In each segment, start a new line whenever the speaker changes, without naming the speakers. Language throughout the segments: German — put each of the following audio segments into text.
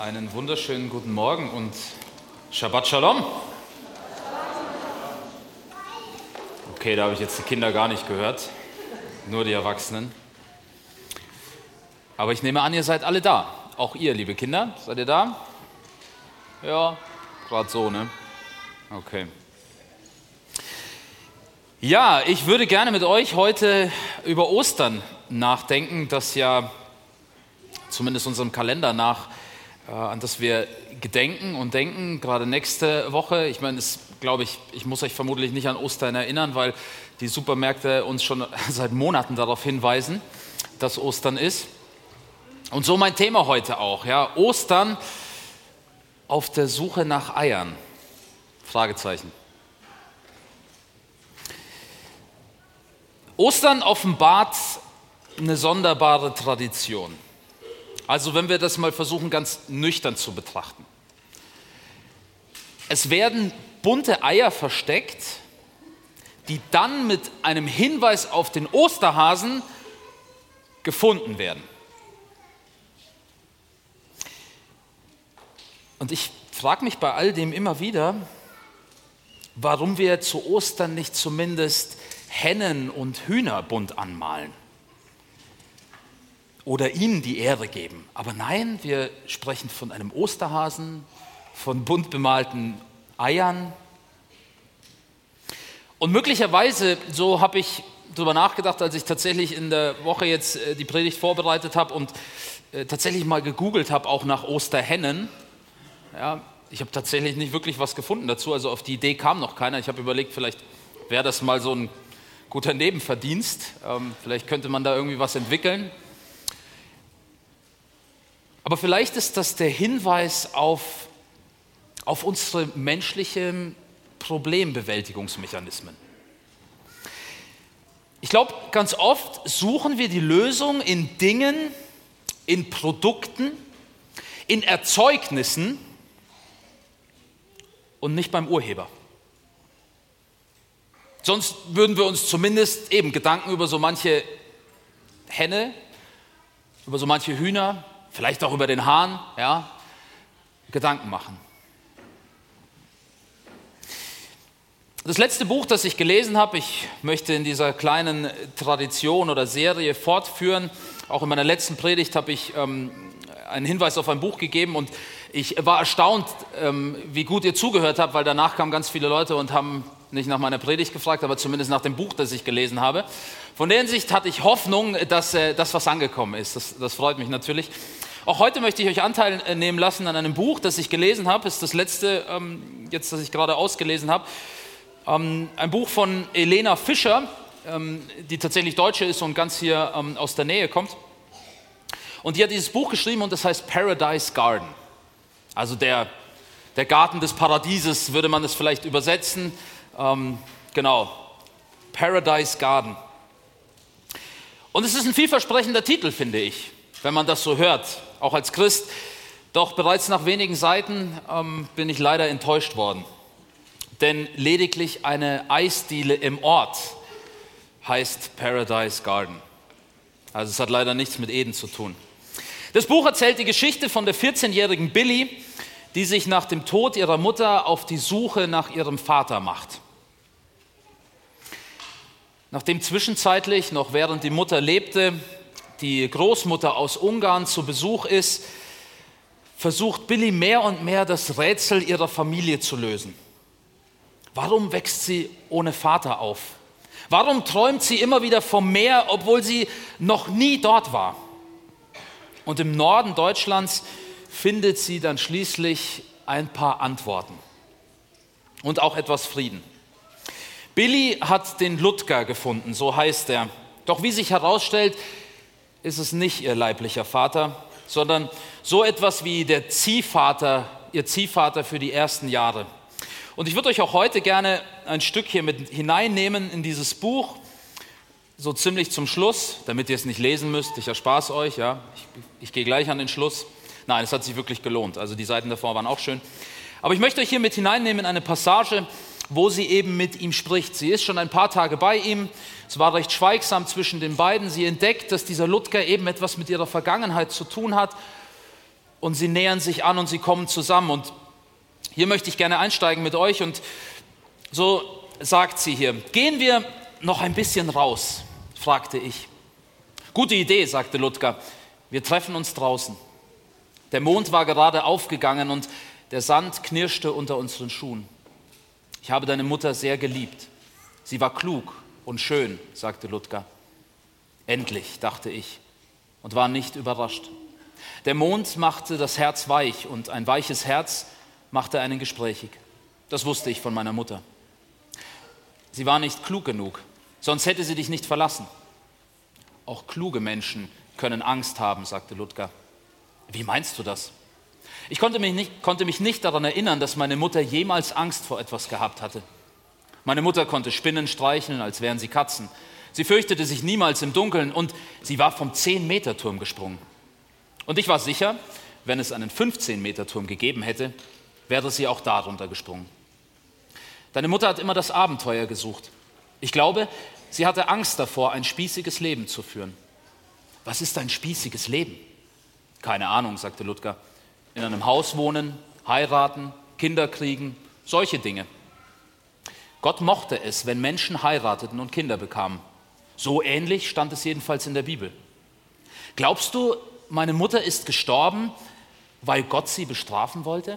Einen wunderschönen guten Morgen und Shabbat Shalom. Okay, da habe ich jetzt die Kinder gar nicht gehört, nur die Erwachsenen. Aber ich nehme an, ihr seid alle da. Auch ihr, liebe Kinder, seid ihr da? Ja, gerade so, ne? Okay. Ja, ich würde gerne mit euch heute über Ostern nachdenken, das ja zumindest unserem Kalender nach an das wir gedenken und denken, gerade nächste Woche. Ich meine, ich muss euch vermutlich nicht an Ostern erinnern, weil die Supermärkte uns schon seit Monaten darauf hinweisen, dass Ostern ist. Und so mein Thema heute auch, ja, Ostern auf der Suche nach Eiern? Fragezeichen. Ostern offenbart eine sonderbare Tradition. Also wenn wir das mal versuchen, ganz nüchtern zu betrachten. Es werden bunte Eier versteckt, die dann mit einem Hinweis auf den Osterhasen gefunden werden. Und ich frage mich bei all dem immer wieder, warum wir zu Ostern nicht zumindest Hennen und Hühner bunt anmalen. Oder ihnen die Ehre geben. Aber nein, wir sprechen von einem Osterhasen, von bunt bemalten Eiern. Und möglicherweise, so habe ich darüber nachgedacht, als ich tatsächlich in der Woche jetzt die Predigt vorbereitet habe und tatsächlich mal gegoogelt habe, auch nach Osterhennen. Ja, ich habe tatsächlich nicht wirklich was gefunden dazu, also auf die Idee kam noch keiner. Ich habe überlegt, vielleicht wäre das mal so ein guter Nebenverdienst. Vielleicht könnte man da irgendwie was entwickeln. Aber vielleicht ist das der Hinweis auf unsere menschlichen Problembewältigungsmechanismen. Ich glaube, ganz oft suchen wir die Lösung in Dingen, in Produkten, in Erzeugnissen und nicht beim Urheber. Sonst würden wir uns zumindest eben Gedanken über so manche Henne, über so manche Hühner, vielleicht auch über den Hahn, ja, Gedanken machen. Das letzte Buch, das ich gelesen habe, ich möchte in dieser kleinen Tradition oder Serie fortführen. Auch in meiner letzten Predigt habe ich einen Hinweis auf ein Buch gegeben und ich war erstaunt, wie gut ihr zugehört habt, weil danach kamen ganz viele Leute und haben nicht nach meiner Predigt gefragt, aber zumindest nach dem Buch, das ich gelesen habe. Von der Hinsicht hatte ich Hoffnung, dass das was angekommen ist. Das freut mich natürlich. Auch heute möchte ich euch Anteil nehmen lassen an einem Buch, das ich gelesen habe. Das ist das letzte, jetzt, das ich gerade ausgelesen habe. Ein Buch von Elena Fischer, die tatsächlich Deutsche ist und ganz hier aus der Nähe kommt. Und die hat dieses Buch geschrieben und das heißt Paradise Garden. Also der Garten des Paradieses würde man es vielleicht übersetzen. Genau, Paradise Garden. Und es ist ein vielversprechender Titel, finde ich, wenn man das so hört, auch als Christ. Doch bereits nach wenigen Seiten bin ich leider enttäuscht worden. Denn lediglich eine Eisdiele im Ort heißt Paradise Garden. Also es hat leider nichts mit Eden zu tun. Das Buch erzählt die Geschichte von der 14-jährigen Billy, die sich nach dem Tod ihrer Mutter auf die Suche nach ihrem Vater macht. Nachdem zwischenzeitlich, noch während die Mutter lebte, die Großmutter aus Ungarn zu Besuch ist, versucht Billy mehr und mehr das Rätsel ihrer Familie zu lösen. Warum wächst sie ohne Vater auf? Warum träumt sie immer wieder vom Meer, obwohl sie noch nie dort war? Und im Norden Deutschlands findet sie dann schließlich ein paar Antworten und auch etwas Frieden. Billy hat den Ludger gefunden, so heißt er. Doch wie sich herausstellt, ist es nicht ihr leiblicher Vater, sondern so etwas wie ihr Ziehvater für die ersten Jahre. Und ich würde euch auch heute gerne ein Stück hier mit hineinnehmen in dieses Buch, so ziemlich zum Schluss, damit ihr es nicht lesen müsst. Ich erspare es euch, ja. Ich gehe gleich an den Schluss. Nein, es hat sich wirklich gelohnt. Also die Seiten davor waren auch schön. Aber ich möchte euch hier mit hineinnehmen in eine Passage, wo sie eben mit ihm spricht. Sie ist schon ein paar Tage bei ihm. Es war recht schweigsam zwischen den beiden. Sie entdeckt, dass dieser Ludger eben etwas mit ihrer Vergangenheit zu tun hat. und sie nähern sich an und sie kommen zusammen. Und hier möchte ich gerne einsteigen mit euch und so sagt sie hier: Gehen wir noch ein bisschen raus, fragte ich. Gute Idee, sagte Ludger, wir treffen uns draußen. Der Mond war gerade aufgegangen und der Sand knirschte unter unseren Schuhen. Ich habe deine Mutter sehr geliebt. Sie war klug und schön, sagte Ludger. Endlich, dachte ich und war nicht überrascht. Der Mond machte das Herz weich und ein weiches Herz machte einen gesprächig. Das wusste ich von meiner Mutter. Sie war nicht klug genug, sonst hätte sie dich nicht verlassen. Auch kluge Menschen können Angst haben, sagte Ludger. Wie meinst du das? Ich konnte mich nicht daran erinnern, dass meine Mutter jemals Angst vor etwas gehabt hatte. Meine Mutter konnte Spinnen streicheln, als wären sie Katzen. Sie fürchtete sich niemals im Dunkeln und sie war vom 10-Meter-Turm gesprungen. Und ich war sicher, wenn es einen 15-Meter-Turm gegeben hätte, wäre sie auch darunter gesprungen. Deine Mutter hat immer das Abenteuer gesucht. Ich glaube, sie hatte Angst davor, ein spießiges Leben zu führen. Was ist ein spießiges Leben? Keine Ahnung, sagte Ludger. In einem Haus wohnen, heiraten, Kinder kriegen, solche Dinge. Gott mochte es, wenn Menschen heirateten und Kinder bekamen. So ähnlich stand es jedenfalls in der Bibel. Glaubst du, meine Mutter ist gestorben, weil Gott sie bestrafen wollte?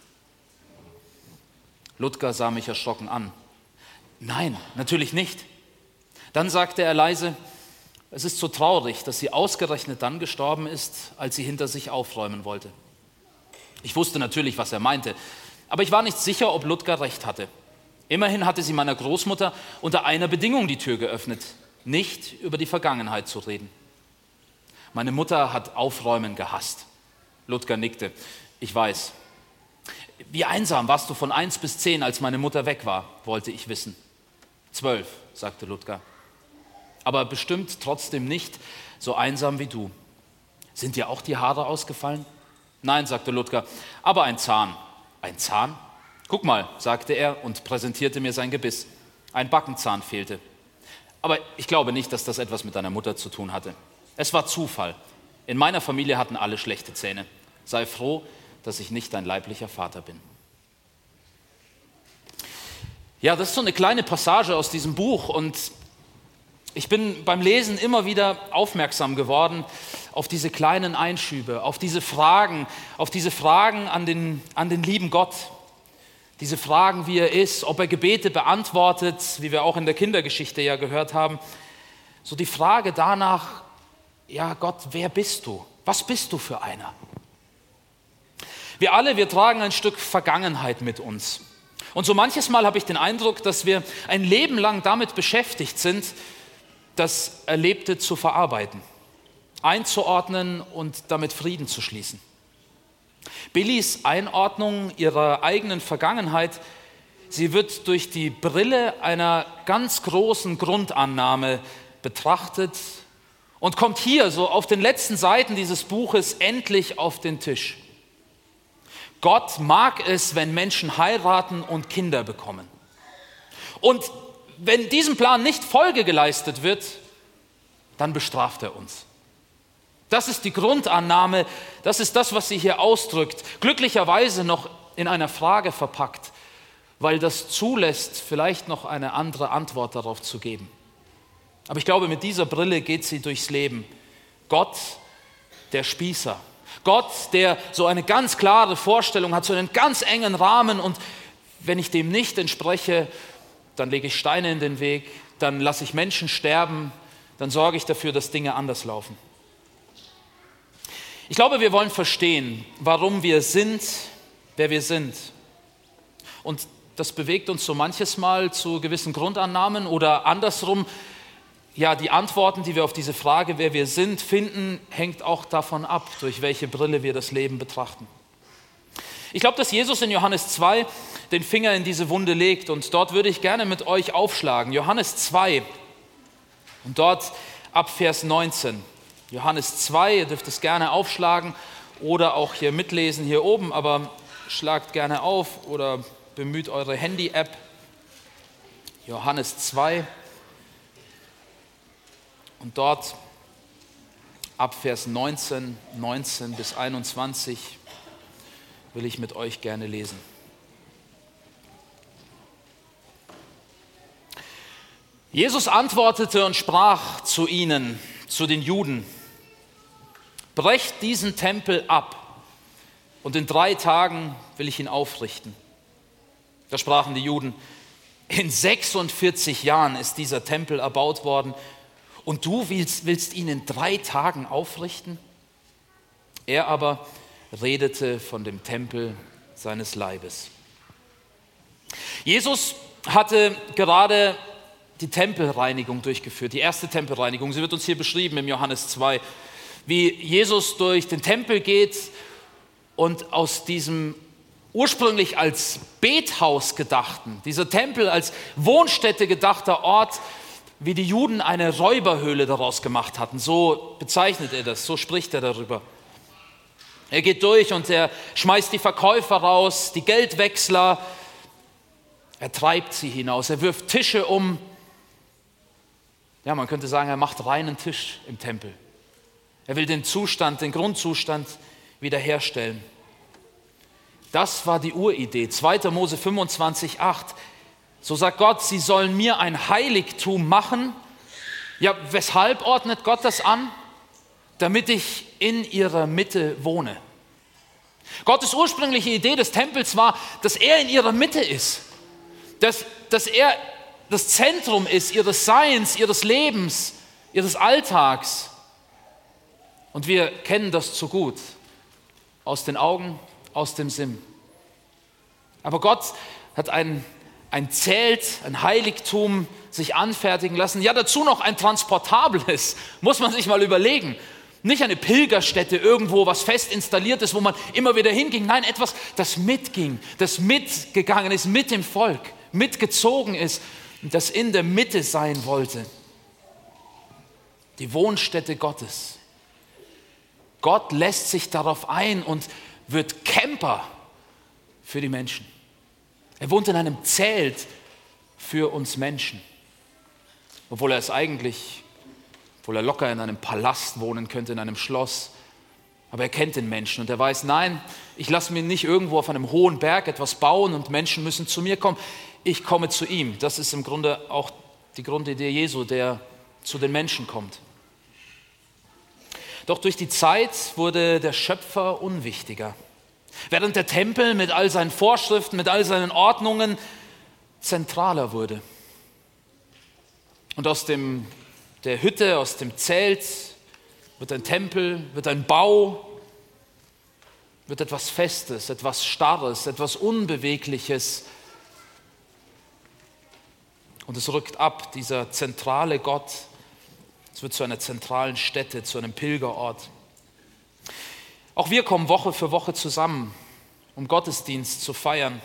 Ludger sah mich erschrocken an. Nein, natürlich nicht. Dann sagte er leise: Es ist so traurig, dass sie ausgerechnet dann gestorben ist, als sie hinter sich aufräumen wollte. Ich wusste natürlich, was er meinte, aber ich war nicht sicher, ob Ludger recht hatte. Immerhin hatte sie meiner Großmutter unter einer Bedingung die Tür geöffnet: nicht über die Vergangenheit zu reden. Meine Mutter hat Aufräumen gehasst. Ludger nickte. Ich weiß. Wie einsam warst du von 1 bis 10, als meine Mutter weg war, wollte ich wissen. 12, sagte Ludger. Aber bestimmt trotzdem nicht so einsam wie du. Sind dir auch die Haare ausgefallen? Nein, sagte Ludger, aber ein Zahn. Ein Zahn? Guck mal, sagte er und präsentierte mir sein Gebiss. Ein Backenzahn fehlte. Aber ich glaube nicht, dass das etwas mit deiner Mutter zu tun hatte. Es war Zufall. In meiner Familie hatten alle schlechte Zähne. Sei froh, dass ich nicht dein leiblicher Vater bin. Ja, das ist so eine kleine Passage aus diesem Buch und ich bin beim Lesen immer wieder aufmerksam geworden auf diese kleinen Einschübe, auf diese Fragen an den lieben Gott. Diese Fragen, wie er ist, ob er Gebete beantwortet, wie wir auch in der Kindergeschichte ja gehört haben. So die Frage danach, ja Gott, wer bist du? Was bist du für einer? Wir tragen ein Stück Vergangenheit mit uns. Und so manches Mal habe ich den Eindruck, dass wir ein Leben lang damit beschäftigt sind, das Erlebte zu verarbeiten, einzuordnen und damit Frieden zu schließen. Billys Einordnung ihrer eigenen Vergangenheit, sie wird durch die Brille einer ganz großen Grundannahme betrachtet und kommt hier so auf den letzten Seiten dieses Buches endlich auf den Tisch. Gott mag es, wenn Menschen heiraten und Kinder bekommen. Und wenn diesem Plan nicht Folge geleistet wird, dann bestraft er uns. Das ist die Grundannahme, das ist das, was sie hier ausdrückt. Glücklicherweise noch in einer Frage verpackt, weil das zulässt, vielleicht noch eine andere Antwort darauf zu geben. Aber ich glaube, mit dieser Brille geht sie durchs Leben. Gott, der Spießer. Gott, der so eine ganz klare Vorstellung hat, so einen ganz engen Rahmen und wenn ich dem nicht entspreche, dann lege ich Steine in den Weg, dann lasse ich Menschen sterben, dann sorge ich dafür, dass Dinge anders laufen. Ich glaube, wir wollen verstehen, warum wir sind, wer wir sind. Und das bewegt uns so manches Mal zu gewissen Grundannahmen oder andersrum. Ja, die Antworten, die wir auf diese Frage, wer wir sind, finden, hängt auch davon ab, durch welche Brille wir das Leben betrachten. Ich glaube, dass Jesus in Johannes 2 den Finger in diese Wunde legt und dort würde ich gerne mit euch aufschlagen. Johannes 2 und dort ab Vers 19. Johannes 2, ihr dürft es gerne aufschlagen oder auch hier mitlesen hier oben, aber schlagt gerne auf oder bemüht eure Handy-App. Johannes 2 und dort ab Vers 19 bis 21 will ich mit euch gerne lesen. Jesus antwortete und sprach zu ihnen, zu den Juden: Brecht diesen Tempel ab, und in 3 Tagen will ich ihn aufrichten. Da sprachen die Juden: In 46 Jahren ist dieser Tempel erbaut worden, und du willst ihn in 3 Tagen aufrichten? Er aber redete von dem Tempel seines Leibes. Jesus hatte gerade die Tempelreinigung durchgeführt, die erste Tempelreinigung. Sie wird uns hier beschrieben im Johannes 2, wie Jesus durch den Tempel geht und aus diesem ursprünglich als Bethaus gedachten, dieser Tempel als Wohnstätte gedachter Ort, wie die Juden eine Räuberhöhle daraus gemacht hatten. So bezeichnet er das, so spricht er darüber. Er geht durch und er schmeißt die Verkäufer raus, die Geldwechsler, er treibt sie hinaus, er wirft Tische um. Ja, man könnte sagen, er macht reinen Tisch im Tempel. Er will den Grundzustand wiederherstellen. Das war die Uridee. 2. Mose 25,8. So sagt Gott, sie sollen mir ein Heiligtum machen. Ja, weshalb ordnet Gott das an? Damit ich in ihrer Mitte wohne. Gottes ursprüngliche Idee des Tempels war, dass er in ihrer Mitte ist. Dass er das Zentrum ist ihres Seins, ihres Lebens, ihres Alltags. Und wir kennen das zu gut. Aus den Augen, aus dem Sinn. Aber Gott hat ein Zelt, ein Heiligtum sich anfertigen lassen. Ja, dazu noch ein transportables, muss man sich mal überlegen. Nicht eine Pilgerstätte irgendwo, was fest installiert ist, wo man immer wieder hinging. Nein, etwas, das mitging, das mitgegangen ist mit dem Volk, mitgezogen ist und das in der Mitte sein wollte. Die Wohnstätte Gottes. Gott lässt sich darauf ein und wird Camper für die Menschen. Er wohnt in einem Zelt für uns Menschen. Obwohl er locker in einem Palast wohnen könnte, in einem Schloss. Aber er kennt den Menschen und er weiß, nein, ich lasse mir nicht irgendwo auf einem hohen Berg etwas bauen und Menschen müssen zu mir kommen. Ich komme zu ihm. Das ist im Grunde auch die Grundidee Jesu, der zu den Menschen kommt. Doch durch die Zeit wurde der Schöpfer unwichtiger. Während der Tempel mit all seinen Vorschriften, mit all seinen Ordnungen zentraler wurde. Und aus der Hütte, aus dem Zelt wird ein Tempel, wird ein Bau, wird etwas Festes, etwas Starres, etwas Unbewegliches. Und es rückt ab, dieser zentrale Gott. Es wird zu einer zentralen Stätte, zu einem Pilgerort. Auch wir kommen Woche für Woche zusammen, um Gottesdienst zu feiern.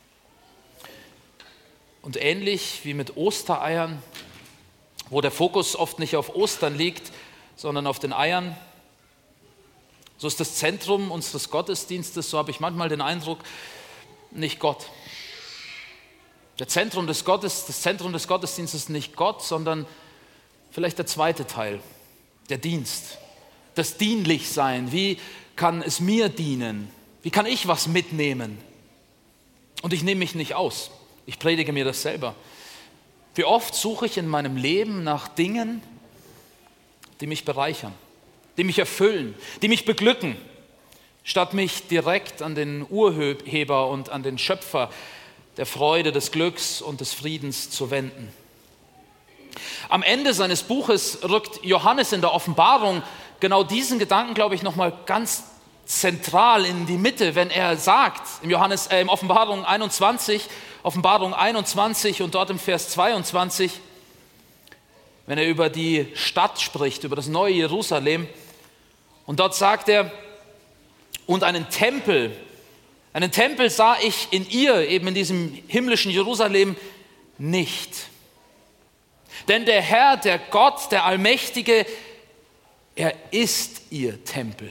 Und ähnlich wie mit Ostereiern, wo der Fokus oft nicht auf Ostern liegt, sondern auf den Eiern, so ist das Zentrum unseres Gottesdienstes, so habe ich manchmal den Eindruck, nicht Gott. Das Zentrum des Gottesdienstes ist nicht Gott, sondern vielleicht der zweite Teil, der Dienst, das Dienlichsein. Wie kann es mir dienen? Wie kann ich was mitnehmen? Und ich nehme mich nicht aus. Ich predige mir das selber. Wie oft suche ich in meinem Leben nach Dingen, die mich bereichern, die mich erfüllen, die mich beglücken, statt mich direkt an den Urheber und an den Schöpfer der Freude, des Glücks und des Friedens zu wenden. Am Ende seines Buches rückt Johannes in der Offenbarung genau diesen Gedanken, glaube ich, nochmal ganz zentral in die Mitte, wenn er sagt, im Offenbarung 21 und dort im Vers 22, wenn er über die Stadt spricht, über das neue Jerusalem, und dort sagt er, und einen Tempel sah ich in ihr, eben in diesem himmlischen Jerusalem, nicht. Denn der Herr, der Gott, der Allmächtige, er ist ihr Tempel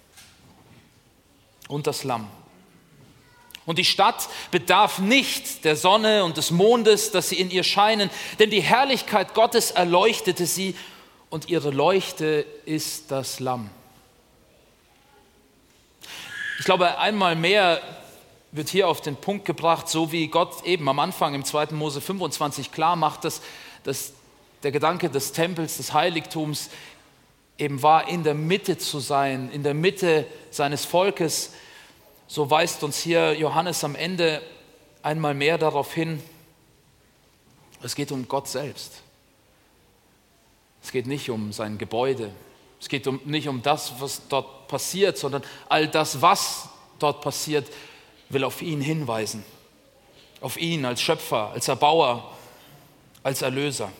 und das Lamm. Und die Stadt bedarf nicht der Sonne und des Mondes, dass sie in ihr scheinen, denn die Herrlichkeit Gottes erleuchtete sie und ihre Leuchte ist das Lamm. Ich glaube, einmal mehr wird hier auf den Punkt gebracht, so wie Gott eben am Anfang im 2. Mose 25 klar macht, dass der Gedanke des Tempels, des Heiligtums eben war, in der Mitte zu sein, in der Mitte seines Volkes. So weist uns hier Johannes am Ende einmal mehr darauf hin, es geht um Gott selbst. Es geht nicht um sein Gebäude. Es geht nicht um das, was dort passiert, sondern all das, was dort passiert, will auf ihn hinweisen. Auf ihn als Schöpfer, als Erbauer, als Erlöser.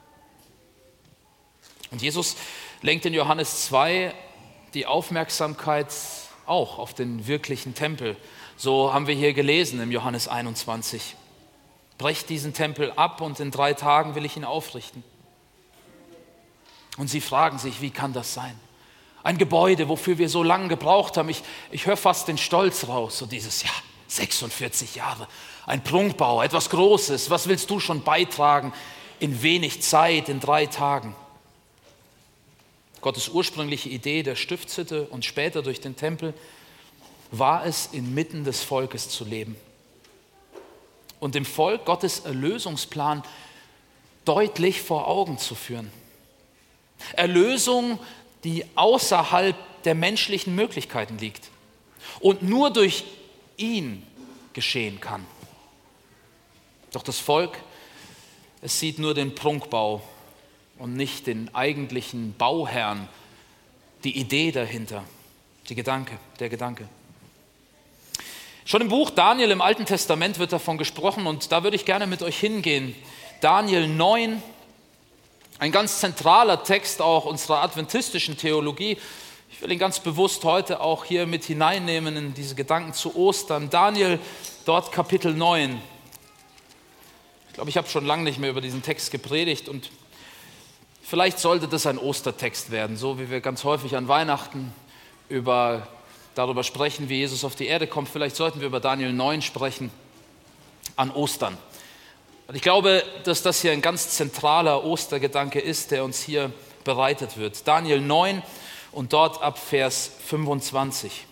Und Jesus lenkt in Johannes 2 die Aufmerksamkeit auch auf den wirklichen Tempel. So haben wir hier gelesen im Johannes 21. Brecht diesen Tempel ab und in 3 Tagen will ich ihn aufrichten. Und sie fragen sich, wie kann das sein? Ein Gebäude, wofür wir so lange gebraucht haben. Ich höre fast den Stolz raus, so dieses, 46 Jahre, ein Prunkbau, etwas Großes. Was willst du schon beitragen in wenig Zeit, in 3 Tagen? Gottes ursprüngliche Idee der Stiftshütte und später durch den Tempel war es, inmitten des Volkes zu leben. Und dem Volk Gottes Erlösungsplan deutlich vor Augen zu führen. Erlösung, die außerhalb der menschlichen Möglichkeiten liegt und nur durch ihn geschehen kann. Doch das Volk, es sieht nur den Prunkbau und nicht den eigentlichen Bauherrn, die Idee dahinter, der Gedanke. Schon im Buch Daniel im Alten Testament wird davon gesprochen und da würde ich gerne mit euch hingehen. Daniel 9, ein ganz zentraler Text auch unserer adventistischen Theologie. Ich will ihn ganz bewusst heute auch hier mit hineinnehmen in diese Gedanken zu Ostern. Daniel, dort Kapitel 9. Ich glaube, ich habe schon lange nicht mehr über diesen Text gepredigt und vielleicht sollte das ein Ostertext werden, so wie wir ganz häufig an Weihnachten darüber sprechen, wie Jesus auf die Erde kommt. Vielleicht sollten wir über Daniel 9 sprechen an Ostern. Und ich glaube, dass das hier ein ganz zentraler Ostergedanke ist, der uns hier bereitet wird. Daniel 9 und dort ab Vers 25.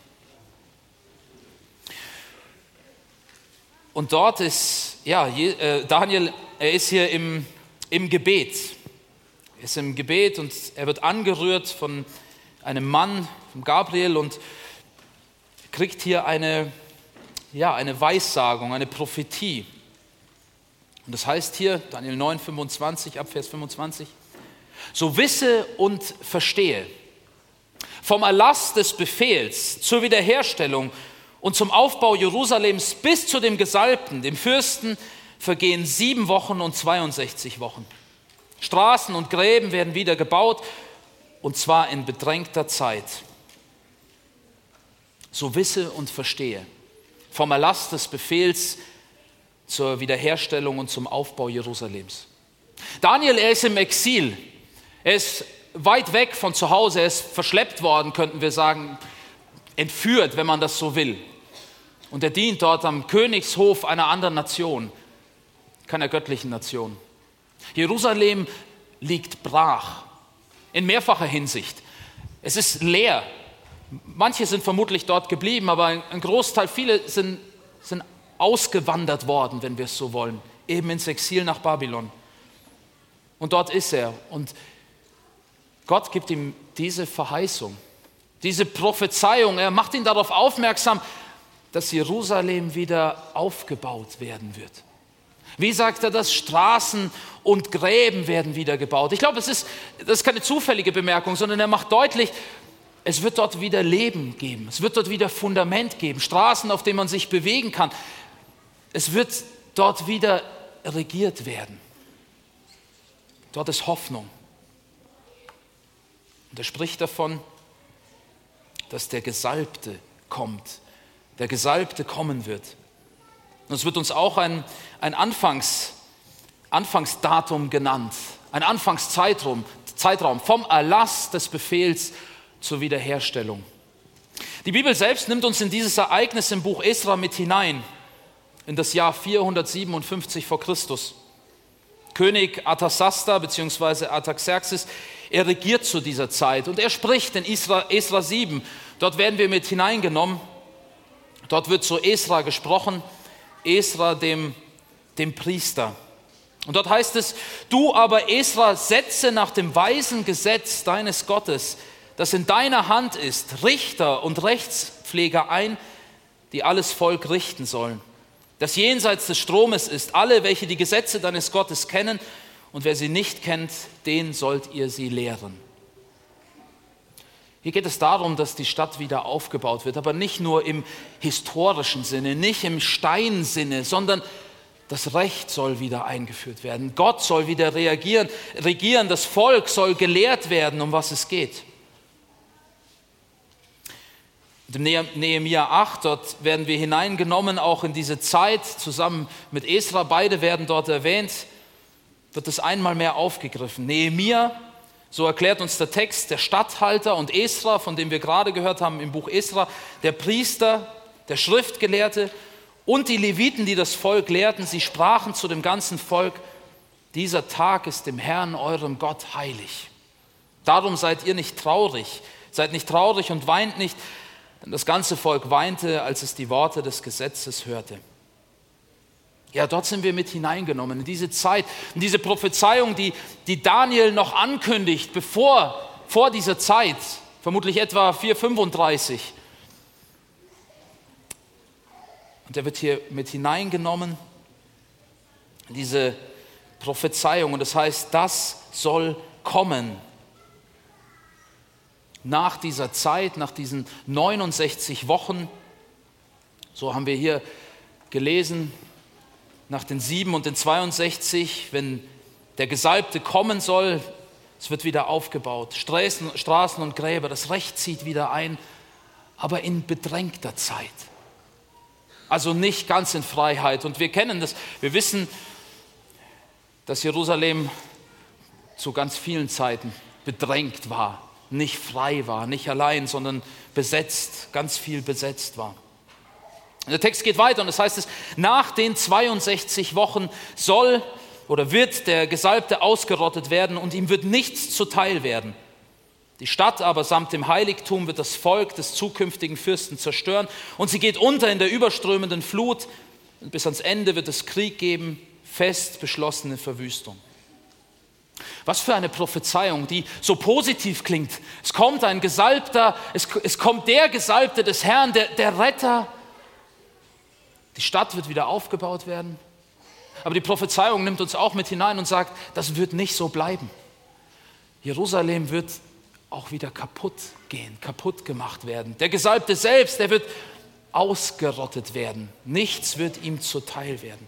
Und dort ist, Daniel, er ist hier im Gebet. Er ist im Gebet und er wird angerührt von einem Mann, von Gabriel, und kriegt hier eine Weissagung, eine Prophetie. Und das heißt hier, Daniel 9, 25, ab Vers 25, so wisse und verstehe, vom Erlass des Befehls zur Wiederherstellung und zum Aufbau Jerusalems bis zu dem Gesalbten, dem Fürsten, vergehen 7 Wochen und 62 Wochen. Straßen und Gräben werden wieder gebaut, und zwar in bedrängter Zeit. So wisse und verstehe, vom Erlass des Befehls zur Wiederherstellung und zum Aufbau Jerusalems. Daniel, er ist im Exil. Er ist weit weg von zu Hause. Er ist verschleppt worden, könnten wir sagen, entführt, wenn man das so will. Und er dient dort am Königshof einer anderen Nation, keiner göttlichen Nation. Jerusalem liegt brach, in mehrfacher Hinsicht. Es ist leer. Manche sind vermutlich dort geblieben, aber ein Großteil, viele sind ausgewandert worden, wenn wir es so wollen, eben ins Exil nach Babylon. Und dort ist er. Und Gott gibt ihm diese Verheißung, diese Prophezeiung. Er macht ihn darauf aufmerksam, dass Jerusalem wieder aufgebaut werden wird. Wie sagt er das? Straßen und Gräben werden wieder gebaut. Ich glaube, das ist keine zufällige Bemerkung, sondern er macht deutlich, es wird dort wieder Leben geben. Es wird dort wieder Fundament geben, Straßen, auf denen man sich bewegen kann. Es wird dort wieder regiert werden. Dort ist Hoffnung. Und er spricht davon, dass der Gesalbte kommt, der Gesalbte kommen wird. Und es wird uns auch ein Anfangsdatum genannt, ein Anfangszeitraum vom Erlass des Befehls zur Wiederherstellung. Die Bibel selbst nimmt uns in dieses Ereignis im Buch Esra mit hinein, in das Jahr 457 vor Christus. König Artasasta bzw. Artaxerxes, er regiert zu dieser Zeit und er spricht in Esra 7. Dort werden wir mit hineingenommen. Dort wird zu Esra gesprochen, Esra dem Priester. Und dort heißt es, du aber Esra, setze nach dem weisen Gesetz deines Gottes, das in deiner Hand ist, Richter und Rechtspfleger ein, die alles Volk richten sollen. Das jenseits des Stromes ist, alle, welche die Gesetze deines Gottes kennen, und wer sie nicht kennt, den sollt ihr sie lehren. Hier geht es darum, dass die Stadt wieder aufgebaut wird, aber nicht nur im historischen Sinne, nicht im Steinsinne, sondern das Recht soll wieder eingeführt werden. Gott soll wieder regieren, das Volk soll gelehrt werden, um was es geht. In Nehemia 8, dort werden wir hineingenommen, auch in diese Zeit, zusammen mit Esra, beide werden dort erwähnt, wird es einmal mehr aufgegriffen. Nehemia, so erklärt uns der Text, der Statthalter, und Esra, von dem wir gerade gehört haben im Buch Esra, der Priester, der Schriftgelehrte und die Leviten, die das Volk lehrten, sie sprachen zu dem ganzen Volk, dieser Tag ist dem Herrn, eurem Gott, heilig. Darum seid ihr nicht traurig, und weint nicht, denn das ganze Volk weinte, als es die Worte des Gesetzes hörte. Ja, dort sind wir mit hineingenommen, in diese Zeit, in diese Prophezeiung, die Daniel noch ankündigt, vor dieser Zeit, vermutlich etwa 435. Und er wird hier mit hineingenommen, in diese Prophezeiung. Und das heißt, das soll kommen. Nach dieser Zeit, nach diesen 69 Wochen, so haben wir hier gelesen, nach den 7 und den 62, wenn der Gesalbte kommen soll, es wird wieder aufgebaut. Straßen und Gräber, das Recht zieht wieder ein, aber in bedrängter Zeit. Also nicht ganz in Freiheit. Und wir kennen das, wir wissen, dass Jerusalem zu ganz vielen Zeiten bedrängt war, nicht frei war, nicht allein, sondern besetzt, ganz viel besetzt war. Der Text geht weiter und es heißt nach den 62 Wochen soll oder wird der Gesalbte ausgerottet werden und ihm wird nichts zuteil werden. Die Stadt aber samt dem Heiligtum wird das Volk des zukünftigen Fürsten zerstören und sie geht unter in der überströmenden Flut und bis ans Ende wird es Krieg geben, fest beschlossene Verwüstung. Was für eine Prophezeiung, die so positiv klingt. Es kommt ein Gesalbter, es kommt der Gesalbte des Herrn, der Retter. Die Stadt wird wieder aufgebaut werden. Aber die Prophezeiung nimmt uns auch mit hinein und sagt, das wird nicht so bleiben. Jerusalem wird auch wieder kaputt gehen, kaputt gemacht werden. Der Gesalbte selbst, der wird ausgerottet werden. Nichts wird ihm zuteil werden.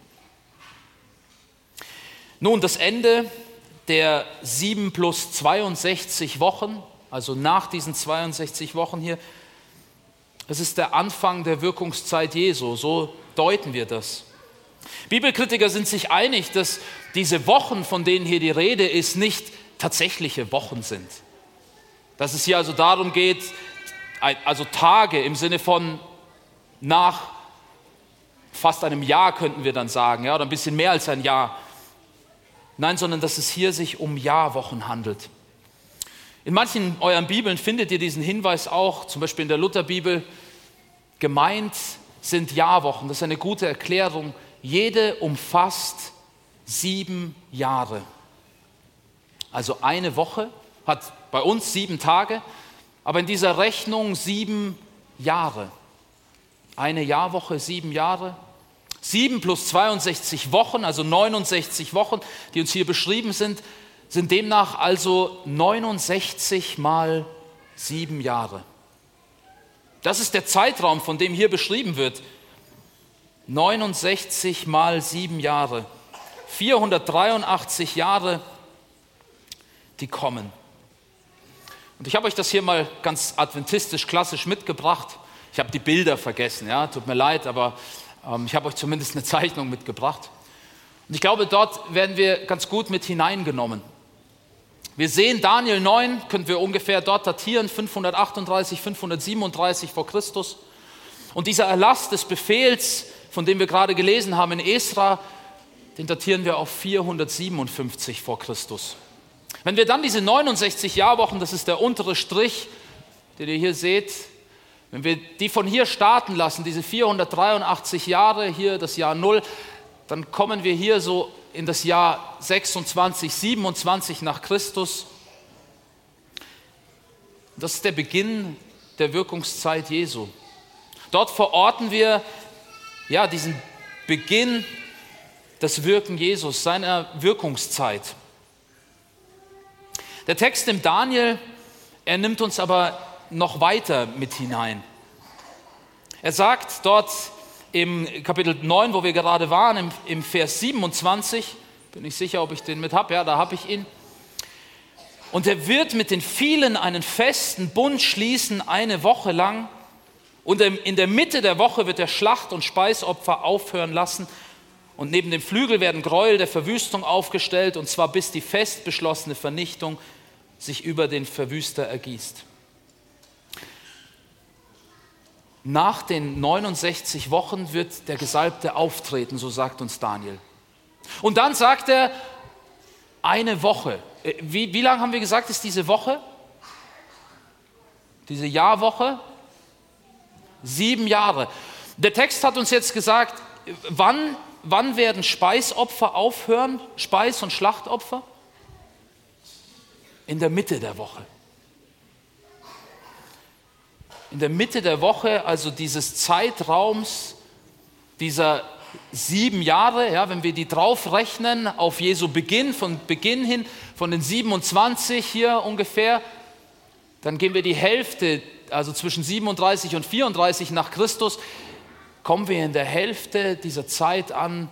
Nun, das Ende der 7 plus 62 Wochen, also nach diesen 62 Wochen hier, das ist der Anfang der Wirkungszeit Jesu, so deuten wir das. Bibelkritiker sind sich einig, dass diese Wochen, von denen hier die Rede ist, nicht tatsächliche Wochen sind. Dass es hier also darum geht, also Tage im Sinne von nach fast einem Jahr könnten wir dann sagen, ja, oder ein bisschen mehr als ein Jahr. Nein, sondern dass es hier sich um Jahrwochen handelt. In manchen euren Bibeln findet ihr diesen Hinweis auch, zum Beispiel in der Lutherbibel. Gemeint sind Jahrwochen, das ist eine gute Erklärung. Jede umfasst 7 Jahre. Also eine Woche hat bei uns 7 Tage, aber in dieser Rechnung 7 Jahre. Eine Jahrwoche, 7 Jahre. 7 plus 62 Wochen, also 69 Wochen, die uns hier beschrieben sind demnach also 69 mal 7 Jahre. Das ist der Zeitraum, von dem hier beschrieben wird. 69 mal 7 Jahre. 483 Jahre, die kommen. Und ich habe euch das hier mal ganz adventistisch, klassisch mitgebracht. Ich habe die Bilder vergessen, ja, tut mir leid, aber ich habe euch zumindest eine Zeichnung mitgebracht. Und ich glaube, dort werden wir ganz gut mit hineingenommen. Wir sehen Daniel 9, können wir ungefähr dort datieren, 538, 537 vor Christus. Und dieser Erlass des Befehls, von dem wir gerade gelesen haben in Esra, den datieren wir auf 457 vor Christus. Wenn wir dann diese 69 Jahrwochen, das ist der untere Strich, den ihr hier seht, wenn wir die von hier starten lassen, diese 483 Jahre, hier das Jahr 0, dann kommen wir hier so in das Jahr 26, 27 nach Christus. Das ist der Beginn der Wirkungszeit Jesu. Dort verorten wir diesen Beginn des Wirken Jesus, seiner Wirkungszeit. Der Text im Daniel, er nimmt uns aber noch weiter mit hinein. Er sagt dort im Kapitel 9, wo wir gerade waren, im Vers 27, bin ich sicher, ob ich den mit habe, ja, da habe ich ihn. Und er wird mit den vielen einen festen Bund schließen, eine Woche lang. Und in der Mitte der Woche wird er Schlacht- und Speisopfer aufhören lassen. Und neben dem Flügel werden Gräuel der Verwüstung aufgestellt, und zwar bis die fest beschlossene Vernichtung sich über den Verwüster ergießt. Nach den 69 Wochen wird der Gesalbte auftreten, so sagt uns Daniel. Und dann sagt er, eine Woche. Wie lange haben wir gesagt, ist diese Woche? Diese Jahrwoche? 7 Jahre. Der Text hat uns jetzt gesagt, wann werden Speisopfer aufhören? Speis- und Schlachtopfer? In der Mitte der Woche. In der Mitte der Woche, also dieses Zeitraums, dieser 7 Jahre, ja, wenn wir die draufrechnen auf Jesu Beginn, von Beginn hin, von den 27 hier ungefähr, dann gehen wir die Hälfte, also zwischen 37 und 34 nach Christus, kommen wir in der Hälfte dieser Zeit an,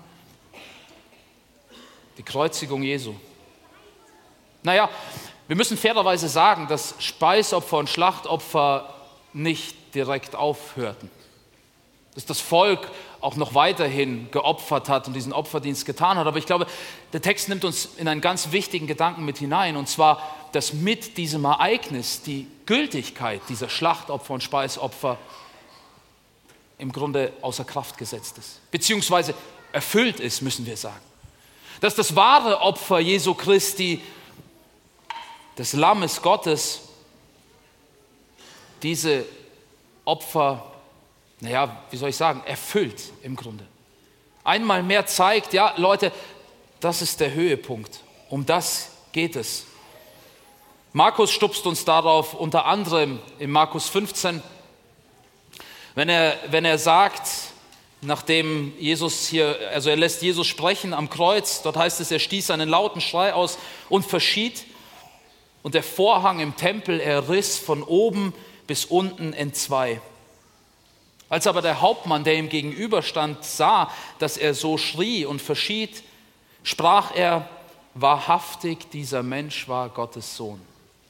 die Kreuzigung Jesu. Naja, wir müssen fairerweise sagen, dass Speisopfer und Schlachtopfer nicht direkt aufhörten. Dass das Volk auch noch weiterhin geopfert hat und diesen Opferdienst getan hat. Aber ich glaube, der Text nimmt uns in einen ganz wichtigen Gedanken mit hinein. Und zwar, dass mit diesem Ereignis die Gültigkeit dieser Schlachtopfer und Speisopfer im Grunde außer Kraft gesetzt ist. Beziehungsweise erfüllt ist, müssen wir sagen. Dass das wahre Opfer Jesu Christi, des Lammes Gottes, diese Opfer, erfüllt im Grunde. Einmal mehr zeigt, ja Leute, das ist der Höhepunkt. Um das geht es. Markus stupst uns darauf, unter anderem in Markus 15, wenn er sagt, nachdem Jesus hier, also er lässt Jesus sprechen am Kreuz, dort heißt es, er stieß einen lauten Schrei aus und verschied. Und der Vorhang im Tempel, er riss von oben bis unten entzwei. Als aber der Hauptmann, der ihm gegenüberstand, sah, dass er so schrie und verschied, sprach er, wahrhaftig, dieser Mensch war Gottes Sohn.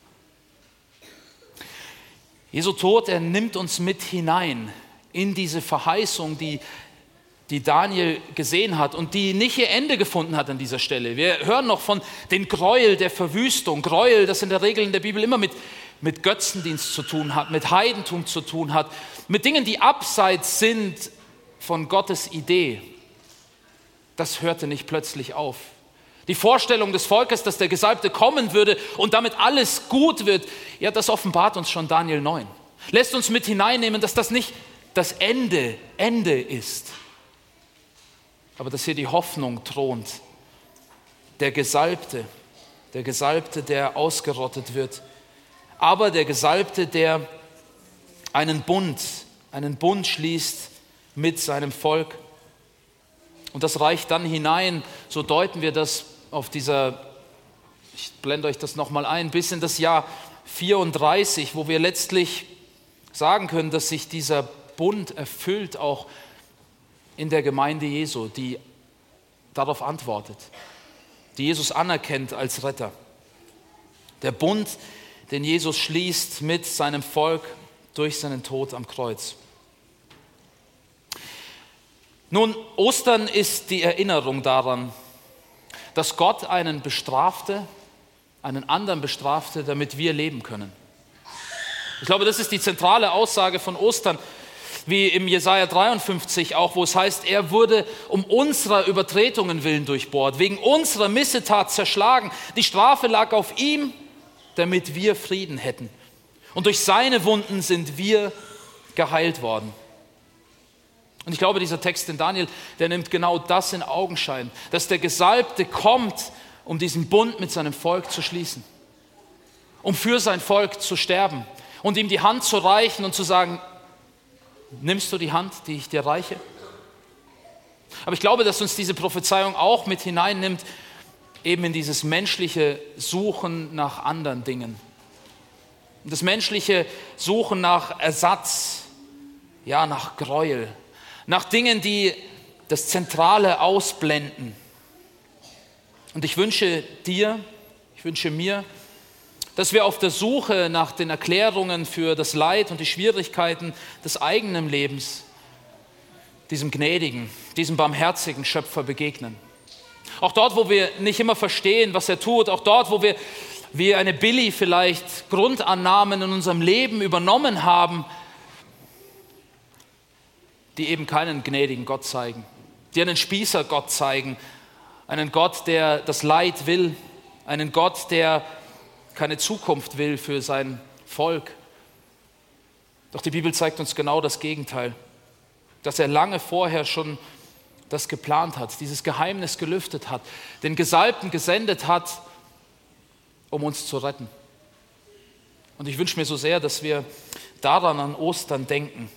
Jesu Tod, er nimmt uns mit hinein in diese Verheißung, die Daniel gesehen hat und die nicht ihr Ende gefunden hat an dieser Stelle. Wir hören noch von den Gräuel der Verwüstung. Gräuel, das in der Regel in der Bibel immer mit Götzendienst zu tun hat, mit Heidentum zu tun hat, mit Dingen, die abseits sind von Gottes Idee. Das hörte nicht plötzlich auf. Die Vorstellung des Volkes, dass der Gesalbte kommen würde und damit alles gut wird, ja, das offenbart uns schon Daniel 9. Lässt uns mit hineinnehmen, dass das nicht das Ende ist, aber dass hier die Hoffnung thront. Der Gesalbte, der ausgerottet wird, aber der Gesalbte, der einen Bund schließt mit seinem Volk. Und das reicht dann hinein, so deuten wir das auf dieser, ich blende euch das nochmal ein, bis in das Jahr 34, wo wir letztlich sagen können, dass sich dieser Bund erfüllt auch in der Gemeinde Jesu, die darauf antwortet, die Jesus anerkennt als Retter. Der Bund, den Jesus schließt mit seinem Volk durch seinen Tod am Kreuz. Nun, Ostern ist die Erinnerung daran, dass Gott einen anderen bestrafte, damit wir leben können. Ich glaube, das ist die zentrale Aussage von Ostern. wie im Jesaja 53 auch, wo es heißt, er wurde um unserer Übertretungen willen durchbohrt, wegen unserer Missetat zerschlagen. Die Strafe lag auf ihm, damit wir Frieden hätten. Und durch seine Wunden sind wir geheilt worden. Und ich glaube, dieser Text in Daniel, der nimmt genau das in Augenschein, dass der Gesalbte kommt, um diesen Bund mit seinem Volk zu schließen, um für sein Volk zu sterben und ihm die Hand zu reichen und zu sagen, nimmst du die Hand, die ich dir reiche? Aber ich glaube, dass uns diese Prophezeiung auch mit hineinnimmt, eben in dieses menschliche Suchen nach anderen Dingen. Das menschliche Suchen nach Ersatz, ja, nach Gräuel, nach Dingen, die das Zentrale ausblenden. Und ich wünsche dir, ich wünsche mir, dass wir auf der Suche nach den Erklärungen für das Leid und die Schwierigkeiten des eigenen Lebens diesem gnädigen, diesem barmherzigen Schöpfer begegnen. Auch dort, wo wir nicht immer verstehen, was er tut, auch dort, wo wir wie eine Billy vielleicht Grundannahmen in unserem Leben übernommen haben, die eben keinen gnädigen Gott zeigen, die einen Spießergott zeigen, einen Gott, der das Leid will, einen Gott, der keine Zukunft will für sein Volk. Doch die Bibel zeigt uns genau das Gegenteil, dass er lange vorher schon das geplant hat, dieses Geheimnis gelüftet hat, den Gesalbten gesendet hat, um uns zu retten. Und ich wünsche mir so sehr, dass wir daran an Ostern denken.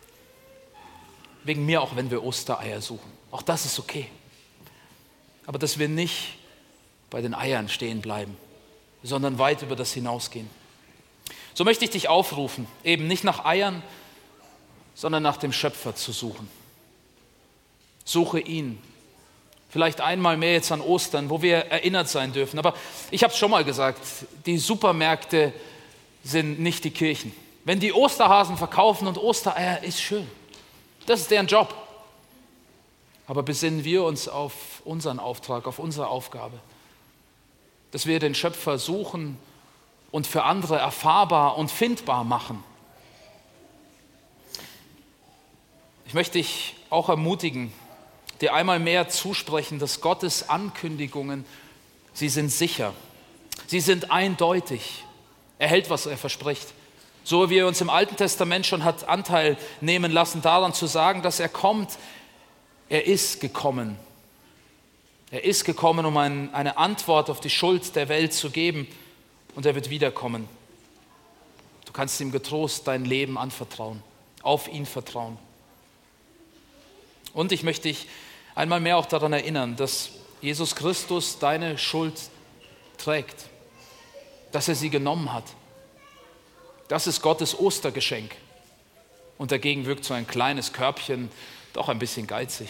Wegen mir auch, wenn wir Ostereier suchen. Auch das ist okay. Aber dass wir nicht bei den Eiern stehen bleiben, sondern weit über das hinausgehen. So möchte ich dich aufrufen, eben nicht nach Eiern, sondern nach dem Schöpfer zu suchen. Suche ihn. Vielleicht einmal mehr jetzt an Ostern, wo wir erinnert sein dürfen. Aber ich habe es schon mal gesagt, die Supermärkte sind nicht die Kirchen. Wenn die Osterhasen verkaufen und Ostereier, ist schön. Das ist deren Job. Aber besinnen wir uns auf unseren Auftrag, auf unsere Aufgabe. Dass wir den Schöpfer suchen und für andere erfahrbar und findbar machen. Ich möchte dich auch ermutigen, dir einmal mehr zusprechen, dass Gottes Ankündigungen, sie sind sicher, sie sind eindeutig. Er hält, was er verspricht. So wie er uns im Alten Testament schon hat Anteil nehmen lassen, daran zu sagen, dass er kommt. Er ist gekommen. Er ist gekommen, um eine Antwort auf die Schuld der Welt zu geben, und er wird wiederkommen. Du kannst ihm getrost dein Leben anvertrauen, auf ihn vertrauen. Und ich möchte dich einmal mehr auch daran erinnern, dass Jesus Christus deine Schuld trägt, dass er sie genommen hat. Das ist Gottes Ostergeschenk. Und dagegen wirkt so ein kleines Körbchen doch ein bisschen geizig.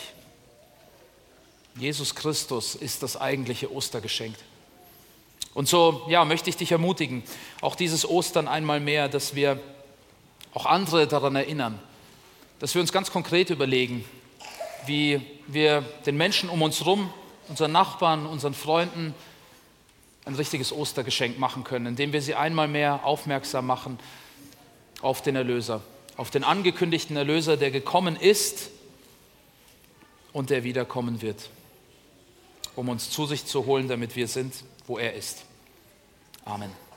Jesus Christus ist das eigentliche Ostergeschenk. Und so möchte ich dich ermutigen, auch dieses Ostern einmal mehr, dass wir auch andere daran erinnern, dass wir uns ganz konkret überlegen, wie wir den Menschen um uns herum, unseren Nachbarn, unseren Freunden ein richtiges Ostergeschenk machen können, indem wir sie einmal mehr aufmerksam machen auf den Erlöser, auf den angekündigten Erlöser, der gekommen ist und der wiederkommen wird, um uns zu sich zu holen, damit wir sind, wo er ist. Amen.